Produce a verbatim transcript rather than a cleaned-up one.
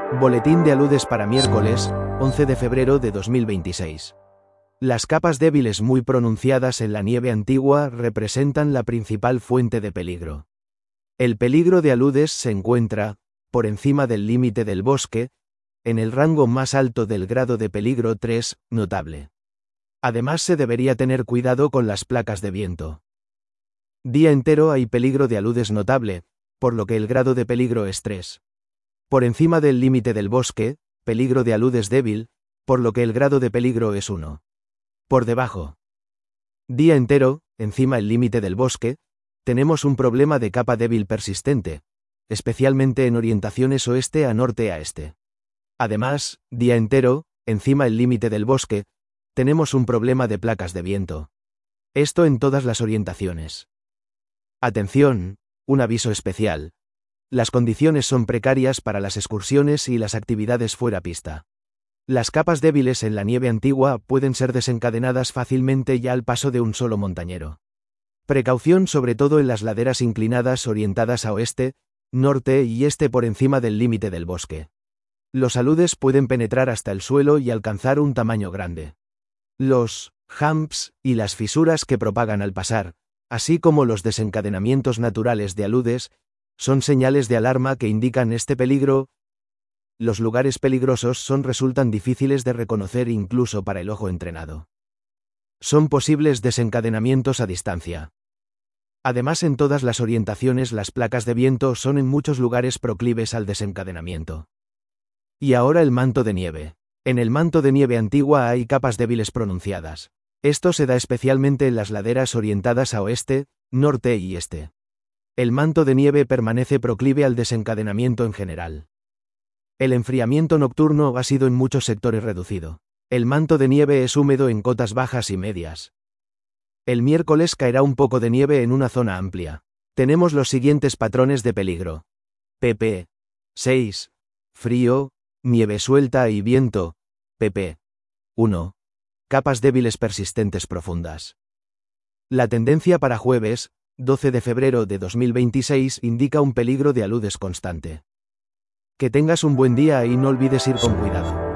Boletín de aludes para miércoles, once de febrero de dos mil veintiséis. Las capas débiles muy pronunciadas en la nieve antigua representan la principal fuente de peligro. El peligro de aludes se encuentra, por encima del límite del bosque, en el rango más alto del grado de peligro tres, notable. Además se debería tener cuidado con las placas de viento. Día entero hay peligro de aludes notable, por lo que el grado de peligro es tres. Por encima del límite del bosque, peligro de aludes débil, por lo que el grado de peligro es uno. Por debajo. Día entero, encima el límite del bosque, tenemos un problema de capa débil persistente, especialmente en orientaciones oeste a norte a este. Además, día entero, encima el límite del bosque, tenemos un problema de placas de viento. Esto en todas las orientaciones. Atención, un aviso especial. Las condiciones son precarias para las excursiones y las actividades fuera pista. Las capas débiles en la nieve antigua pueden ser desencadenadas fácilmente ya al paso de un solo montañero. Precaución sobre todo en las laderas inclinadas orientadas a oeste, norte y este por encima del límite del bosque. Los aludes pueden penetrar hasta el suelo y alcanzar un tamaño grande. Los humps y las fisuras que propagan al pasar, así como los desencadenamientos naturales de aludes, son señales de alarma que indican este peligro. Los lugares peligrosos son resultan difíciles de reconocer incluso para el ojo entrenado. Son posibles desencadenamientos a distancia. Además, en todas las orientaciones las placas de viento son en muchos lugares proclives al desencadenamiento. Y ahora el manto de nieve. En el manto de nieve antigua hay capas débiles pronunciadas. Esto se da especialmente en las laderas orientadas a oeste, norte y este. El manto de nieve permanece proclive al desencadenamiento en general. El enfriamiento nocturno ha sido en muchos sectores reducido. El manto de nieve es húmedo en cotas bajas y medias. El miércoles caerá un poco de nieve en una zona amplia. Tenemos los siguientes patrones de peligro. pp. seis. Frío, nieve suelta y viento. pp. uno. Capas débiles persistentes profundas. La tendencia para jueves, doce de febrero de dos mil veintiséis, indica un peligro de aludes constante. Que tengas un buen día y no olvides ir con cuidado.